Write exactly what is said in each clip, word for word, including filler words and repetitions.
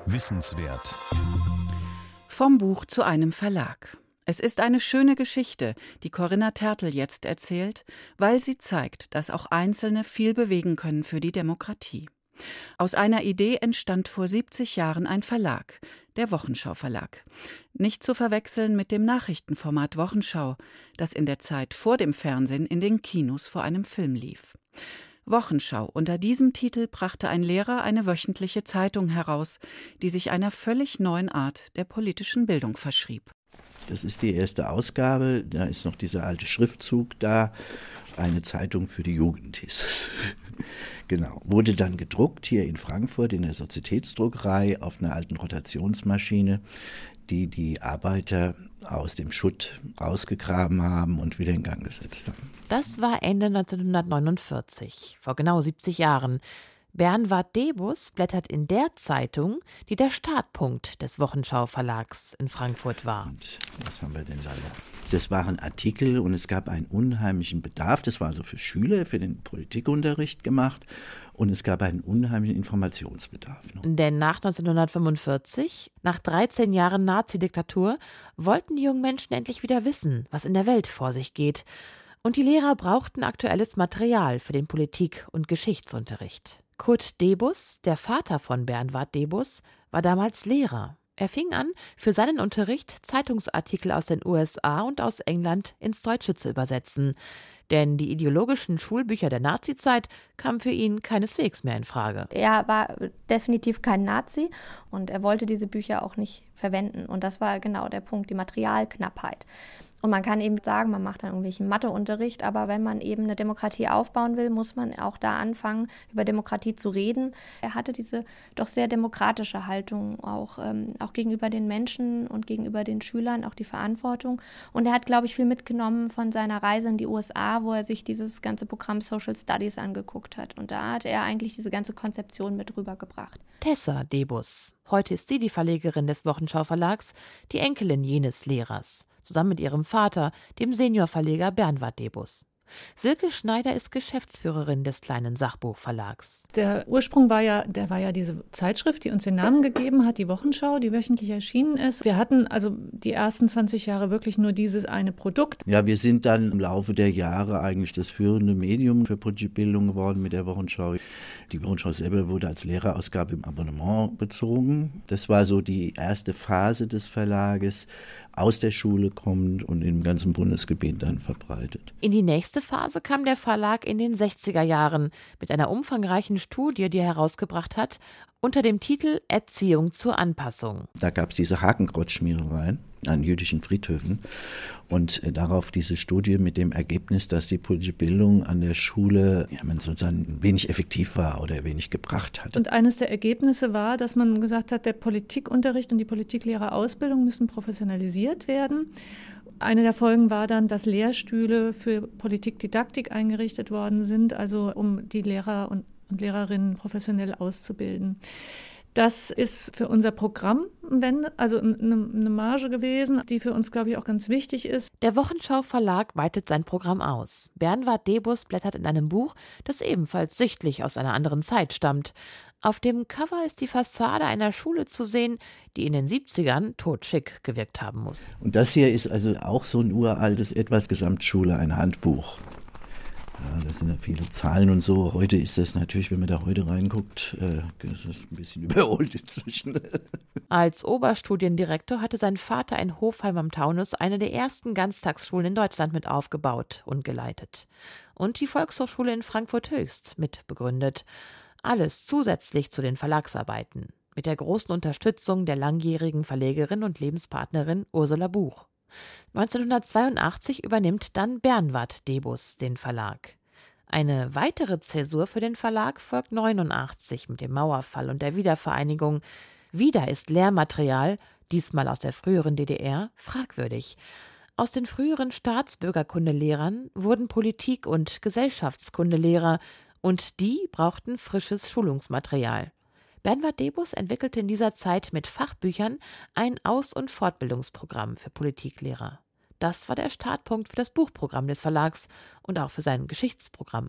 Wissenswert. Vom Buch zu einem Verlag. Es ist eine schöne Geschichte, die Corinna Tertl jetzt erzählt, weil sie zeigt, dass auch Einzelne viel bewegen können für die Demokratie. Aus einer Idee entstand vor siebzig Jahren ein Verlag, der Wochenschau Verlag. Nicht zu verwechseln mit dem Nachrichtenformat Wochenschau, das in der Zeit vor dem Fernsehen in den Kinos vor einem Film lief. Wochenschau, unter diesem Titel brachte ein Lehrer eine wöchentliche Zeitung heraus, die sich einer völlig neuen Art der politischen Bildung verschrieb. Das ist die erste Ausgabe, da ist noch dieser alte Schriftzug da, eine Zeitung für die Jugend hieß es. Genau, wurde dann gedruckt hier in Frankfurt in der Sozietätsdruckerei auf einer alten Rotationsmaschine, die die Arbeiter aus dem Schutt rausgegraben haben und wieder in Gang gesetzt haben. Das war Ende neunzehnhundertneunundvierzig, vor genau siebzig Jahren. Bernward Debus blättert in der Zeitung, die der Startpunkt des Wochenschau-Verlags in Frankfurt war. Und was haben wir denn da? Das waren Artikel und es gab einen unheimlichen Bedarf. Das war also für Schüler, für den Politikunterricht gemacht. Und es gab einen unheimlichen Informationsbedarf. Denn nach neunzehnhundertfünfundvierzig, nach dreizehn Jahren Nazi-Diktatur, wollten die jungen Menschen endlich wieder wissen, was in der Welt vor sich geht. Und die Lehrer brauchten aktuelles Material für den Politik- und Geschichtsunterricht. Kurt Debus, der Vater von Bernward Debus, war damals Lehrer. Er fing an, für seinen Unterricht Zeitungsartikel aus den U S A und aus England ins Deutsche zu übersetzen. Denn die ideologischen Schulbücher der Nazizeit kamen für ihn keineswegs mehr in Frage. Er war definitiv kein Nazi und er wollte diese Bücher auch nicht verwenden. Und das war genau der Punkt, die Materialknappheit. Und man kann eben sagen, man macht dann irgendwelchen Matheunterricht, aber wenn man eben eine Demokratie aufbauen will, muss man auch da anfangen, über Demokratie zu reden. Er hatte diese doch sehr demokratische Haltung, auch, ähm, auch gegenüber den Menschen und gegenüber den Schülern, auch die Verantwortung. Und er hat, glaube ich, viel mitgenommen von seiner Reise in die U S A, wo er sich dieses ganze Programm Social Studies angeguckt hat. Und da hat er eigentlich diese ganze Konzeption mit rübergebracht. Tessa Debus. Heute ist sie die Verlegerin des Wochenschau Verlags, die Enkelin jenes Lehrers, zusammen mit ihrem Vater, dem Seniorverleger Bernward Debus. Silke Schneider ist Geschäftsführerin des kleinen Sachbuchverlags. Der Ursprung war ja, der war ja diese Zeitschrift, die uns den Namen gegeben hat, die Wochenschau, die wöchentlich erschienen ist. Wir hatten also die ersten zwanzig Jahre wirklich nur dieses eine Produkt. Ja, wir sind dann im Laufe der Jahre eigentlich das führende Medium für politische Bildung geworden mit der Wochenschau. Die Wochenschau selber wurde als Lehrerausgabe im Abonnement bezogen. Das war so die erste Phase des Verlages, aus der Schule kommt und im ganzen Bundesgebiet dann verbreitet. In die nächste Phase kam der Verlag in den sechziger Jahren mit einer umfangreichen Studie, die er herausgebracht hat, unter dem Titel Erziehung zur Anpassung. Da gab es diese Hakenkreuzschmierereien an jüdischen Friedhöfen und äh, darauf diese Studie mit dem Ergebnis, dass die politische Bildung an der Schule ja, man sozusagen wenig effektiv war oder wenig gebracht hat. Und eines der Ergebnisse war, dass man gesagt hat, der Politikunterricht und die Politiklehrerausbildung müssen professionalisiert werden. Eine der Folgen war dann, dass Lehrstühle für Politikdidaktik eingerichtet worden sind, also um die Lehrer und, und Lehrerinnen professionell auszubilden. Das ist für unser Programm also eine, eine Marge gewesen, die für uns, glaube ich, auch ganz wichtig ist. Der Wochenschau Verlag weitet sein Programm aus. Bernward Debus blättert in einem Buch, das ebenfalls sichtlich aus einer anderen Zeit stammt. Auf dem Cover ist die Fassade einer Schule zu sehen, die in den siebzigern totschick gewirkt haben muss. Und das hier ist also auch so ein uraltes etwas Gesamtschule, ein Handbuch. Ja, das sind ja viele Zahlen und so. Heute ist das natürlich, wenn man da heute reinguckt, äh, das ist ein bisschen überholt inzwischen. Als Oberstudiendirektor hatte sein Vater in Hofheim am Taunus eine der ersten Ganztagsschulen in Deutschland mit aufgebaut und geleitet. Und die Volkshochschule in Frankfurt Höchst mit begründet. Alles zusätzlich zu den Verlagsarbeiten. Mit der großen Unterstützung der langjährigen Verlegerin und Lebenspartnerin Ursula Buch. neunzehnhundertzweiundachtzig übernimmt dann Bernward Debus den Verlag. Eine weitere Zäsur für den Verlag folgt neunundachtzig mit dem Mauerfall und der Wiedervereinigung. Wieder ist Lehrmaterial, diesmal aus der früheren D D R, fragwürdig. Aus den früheren Staatsbürgerkundelehrern wurden Politik- und Gesellschaftskundelehrer und die brauchten frisches Schulungsmaterial. Bernward Debus entwickelte in dieser Zeit mit Fachbüchern ein Aus- und Fortbildungsprogramm für Politiklehrer. Das war der Startpunkt für das Buchprogramm des Verlags und auch für sein Geschichtsprogramm.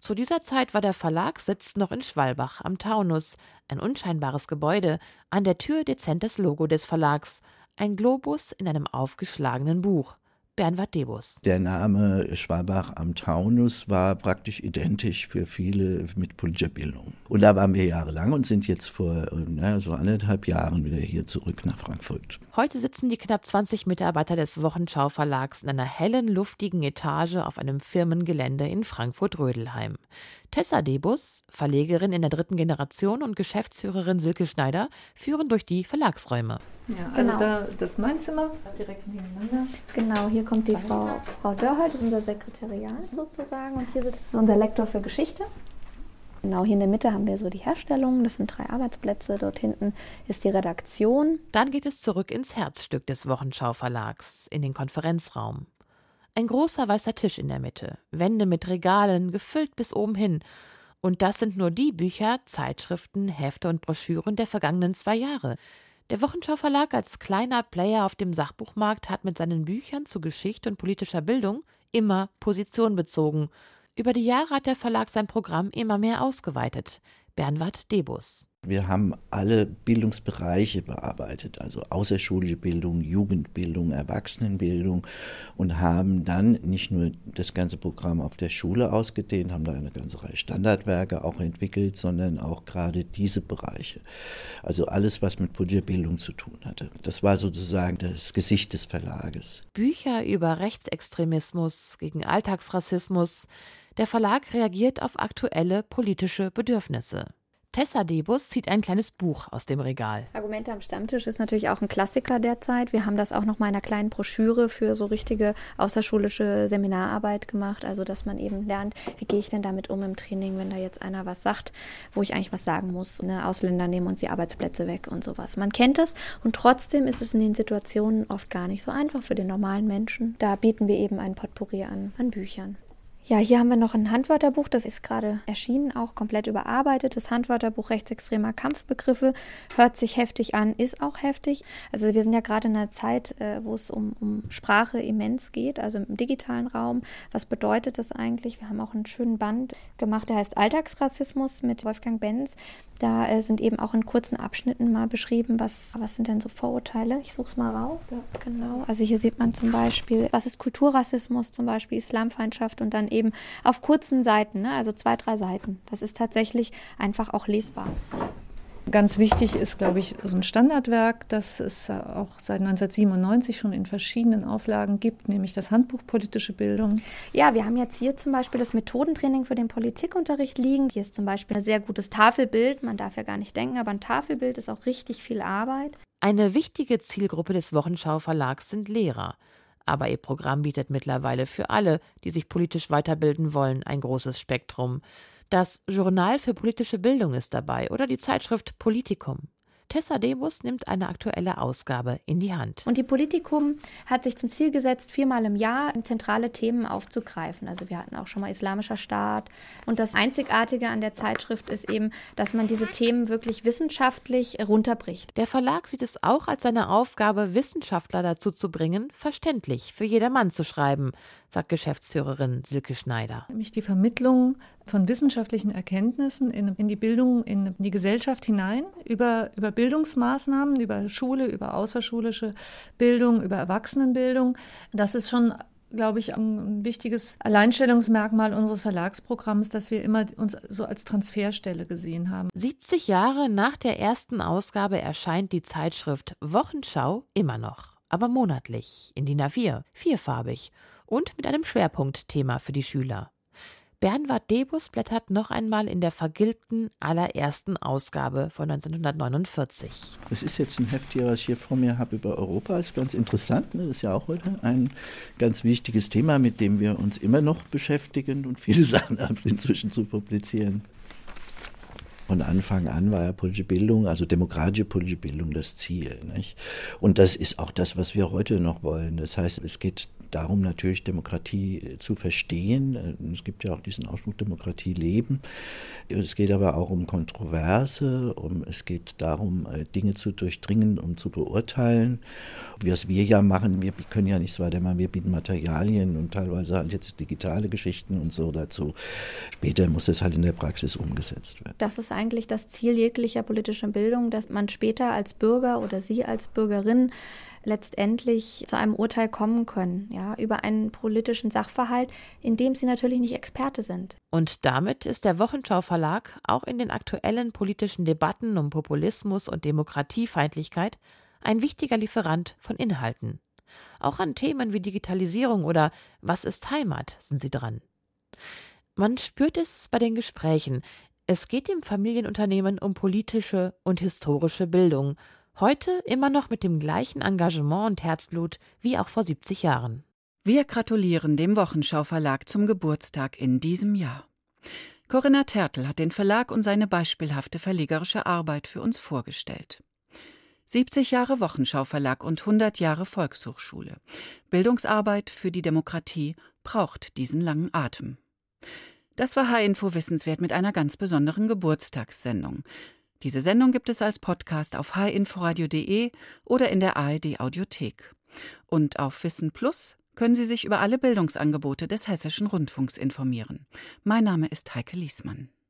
Zu dieser Zeit war der Verlagssitz noch in Schwalbach am Taunus, ein unscheinbares Gebäude, an der Tür dezentes Logo des Verlags, ein Globus in einem aufgeschlagenen Buch. Bernward Debus. Der Name Schwalbach am Taunus war praktisch identisch für viele mit politischer Bildung. Und da waren wir jahrelang und sind jetzt vor naja, so anderthalb Jahren wieder hier zurück nach Frankfurt. Heute sitzen die knapp zwanzig Mitarbeiter des Wochenschau Verlags in einer hellen, luftigen Etage auf einem Firmengelände in Frankfurt-Rödelheim. Tessa Debus, Verlegerin in der dritten Generation, und Geschäftsführerin Silke Schneider führen durch die Verlagsräume. Ja, also genau. da, das ist mein Zimmer, direkt nebeneinander. Genau, hier kommt die Frau, Frau Dörhold, das ist unser Sekretariat sozusagen, und hier sitzt unser Lektor für Geschichte. Genau, hier in der Mitte haben wir so die Herstellung, das sind drei Arbeitsplätze, dort hinten ist die Redaktion. Dann geht es zurück ins Herzstück des Wochenschau Verlags, in den Konferenzraum. Ein großer weißer Tisch in der Mitte, Wände mit Regalen, gefüllt bis oben hin. Und das sind nur die Bücher, Zeitschriften, Hefte und Broschüren der vergangenen zwei Jahre. Der Wochenschau Verlag als kleiner Player auf dem Sachbuchmarkt hat mit seinen Büchern zu Geschichte und politischer Bildung immer Position bezogen. Über die Jahre hat der Verlag sein Programm immer mehr ausgeweitet. Bernward Debus. Wir haben alle Bildungsbereiche bearbeitet, also außerschulische Bildung, Jugendbildung, Erwachsenenbildung, und haben dann nicht nur das ganze Programm auf der Schule ausgedehnt, haben da eine ganze Reihe Standardwerke auch entwickelt, sondern auch gerade diese Bereiche. Also alles, was mit politischer Bildung zu tun hatte. Das war sozusagen das Gesicht des Verlages. Bücher über Rechtsextremismus, gegen Alltagsrassismus. Der Verlag reagiert auf aktuelle politische Bedürfnisse. Tessa Debus zieht ein kleines Buch aus dem Regal. Argumente am Stammtisch ist natürlich auch ein Klassiker derzeit. Wir haben das auch noch mal in einer kleinen Broschüre für so richtige außerschulische Seminararbeit gemacht. Also, dass man eben lernt, wie gehe ich denn damit um im Training, wenn da jetzt einer was sagt, wo ich eigentlich was sagen muss. Ne? Ausländer nehmen uns die Arbeitsplätze weg und sowas. Man kennt es, und trotzdem ist es in den Situationen oft gar nicht so einfach für den normalen Menschen. Da bieten wir eben ein Potpourri an, an Büchern. Ja, hier haben wir noch ein Handwörterbuch, das ist gerade erschienen, auch komplett überarbeitet. Das Handwörterbuch rechtsextremer Kampfbegriffe hört sich heftig an, ist auch heftig. Also wir sind ja gerade in einer Zeit, wo es um, um Sprache immens geht, also im digitalen Raum. Was bedeutet das eigentlich? Wir haben auch einen schönen Band gemacht, der heißt Alltagsrassismus mit Wolfgang Benz. Da äh, sind eben auch in kurzen Abschnitten mal beschrieben, was, was sind denn so Vorurteile? Ich suche es mal raus. Ja, genau. Also hier sieht man zum Beispiel, was ist Kulturrassismus, zum Beispiel Islamfeindschaft, und dann eben auf kurzen Seiten, ne? Also zwei, drei Seiten. Das ist tatsächlich einfach auch lesbar. Ganz wichtig ist, glaube ich, so ein Standardwerk, das es auch seit neunzehnhundertsiebenundneunzig schon in verschiedenen Auflagen gibt, nämlich das Handbuch Politische Bildung. Ja, wir haben jetzt hier zum Beispiel das Methodentraining für den Politikunterricht liegen. Hier ist zum Beispiel ein sehr gutes Tafelbild. Man darf ja gar nicht denken, aber ein Tafelbild ist auch richtig viel Arbeit. Eine wichtige Zielgruppe des Wochenschau Verlags sind Lehrer. Aber ihr Programm bietet mittlerweile für alle, die sich politisch weiterbilden wollen, ein großes Spektrum. Das Journal für politische Bildung ist dabei oder die Zeitschrift Politikum. Tessa Debus nimmt eine aktuelle Ausgabe in die Hand. Und die Politikum hat sich zum Ziel gesetzt, viermal im Jahr zentrale Themen aufzugreifen. Also wir hatten auch schon mal Islamischer Staat. Und das Einzigartige an der Zeitschrift ist eben, dass man diese Themen wirklich wissenschaftlich runterbricht. Der Verlag sieht es auch als seine Aufgabe, Wissenschaftler dazu zu bringen, verständlich für jedermann zu schreiben, sagt Geschäftsführerin Silke Schneider. Nämlich die Vermittlung von wissenschaftlichen Erkenntnissen in, in die Bildung, in die Gesellschaft hinein, über, über Bildungsmaßnahmen, über Schule, über außerschulische Bildung, über Erwachsenenbildung. Das ist schon, glaube ich, ein wichtiges Alleinstellungsmerkmal unseres Verlagsprogramms, dass wir immer uns so als Transferstelle gesehen haben. siebzig Jahre nach der ersten Ausgabe erscheint die Zeitschrift Wochenschau immer noch, aber monatlich in D I N A vier, vierfarbig und mit einem Schwerpunktthema für die Schüler. Bernward Debus blättert noch einmal in der vergilbten allerersten Ausgabe von neunzehnhundertneunundvierzig. Das ist jetzt ein Heft hier, was ich hier vor mir habe über Europa. Das ist ganz interessant. Ne? Das ist ja auch heute ein ganz wichtiges Thema, mit dem wir uns immer noch beschäftigen und viele Sachen inzwischen zu publizieren. Von Anfang an war ja politische Bildung, also demokratische politische Bildung, das Ziel. Nicht? Und das ist auch das, was wir heute noch wollen. Das heißt, es geht darum, natürlich Demokratie zu verstehen. Es gibt ja auch diesen Ausspruch Demokratie leben. Es geht aber auch um Kontroverse, um, es geht darum, Dinge zu durchdringen, um zu beurteilen. Was wir ja machen, wir können ja nichts weiter machen, wir bieten Materialien und teilweise halt jetzt digitale Geschichten und so dazu. Später muss es halt in der Praxis umgesetzt werden. Das ist eigentlich das Ziel jeglicher politischer Bildung, dass man später als Bürger oder Sie als Bürgerin letztendlich zu einem Urteil kommen können, ja, über einen politischen Sachverhalt, in dem Sie natürlich nicht Experte sind. Und damit ist der Wochenschau Verlag auch in den aktuellen politischen Debatten um Populismus und Demokratiefeindlichkeit ein wichtiger Lieferant von Inhalten. Auch an Themen wie Digitalisierung oder Was ist Heimat sind sie dran. Man spürt es bei den Gesprächen. Es geht im Familienunternehmen um politische und historische Bildung. Heute immer noch mit dem gleichen Engagement und Herzblut wie auch vor siebzig Jahren. Wir gratulieren dem Wochenschau Verlag zum Geburtstag in diesem Jahr. Corinna Tertl hat den Verlag und seine beispielhafte verlegerische Arbeit für uns vorgestellt. siebzig Jahre Wochenschau Verlag und hundert Jahre Volkshochschule. Bildungsarbeit für die Demokratie braucht diesen langen Atem. Das war H-Info Wissenswert mit einer ganz besonderen Geburtstagssendung. Diese Sendung gibt es als Podcast auf h inforadio punkt de oder in der A R D-Audiothek. Und auf Wissen Plus können Sie sich über alle Bildungsangebote des Hessischen Rundfunks informieren. Mein Name ist Heike Liesmann.